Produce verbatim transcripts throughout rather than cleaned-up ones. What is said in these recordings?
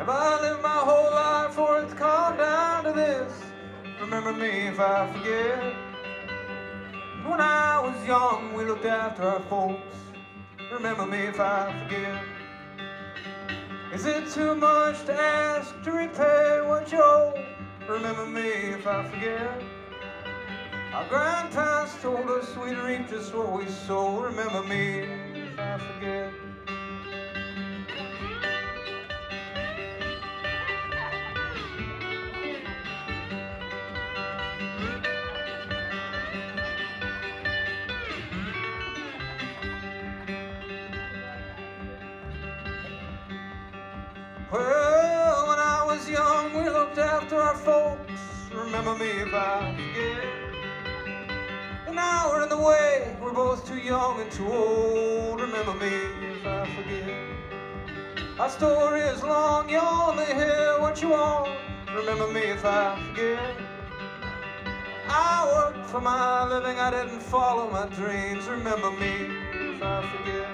Have I lived my whole life for it to come down to this? Remember me if I forget. When I was young, we looked after our folks. Remember me if I forget. Is it too much to ask to repay what you owe? Remember me if I forget. Our grandparents told us we'd reap just what we sow. Remember me if I forget. Well, when I was young, we looked after our folks. Remember me if I forget. And now we're in the way, we're both too young and too old. Remember me if I forget. Our story is long, you only hear what you want. Remember me if I forget. I worked for my living, I didn't follow my dreams. Remember me if I forget.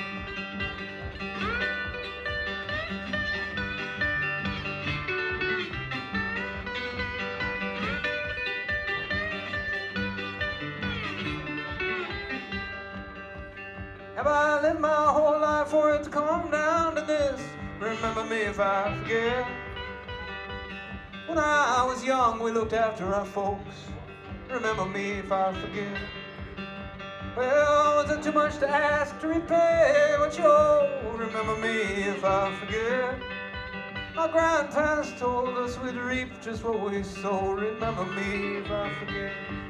Have I lived my whole life for it to come down to this? Remember me if I forget. When I was young, we looked after our folks. Remember me if I forget. Well, is it too much to ask to repay what you owe? Remember me if I forget. Our grandparents told us we'd reap just what we sow. Remember me if I forget.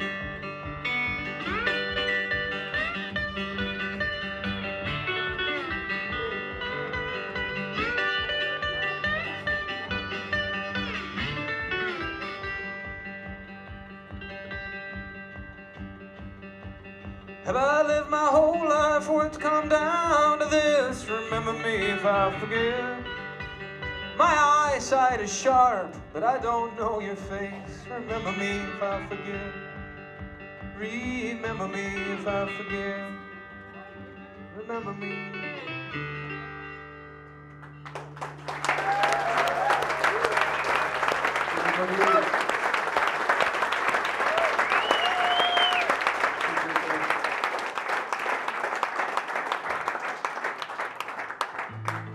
Have I lived my whole life for it to come down to this? Remember me if I forget. My eyesight is sharp, but I don't know your face. Remember me if I forget. Remember me if I forget. Remember me. Everybody else.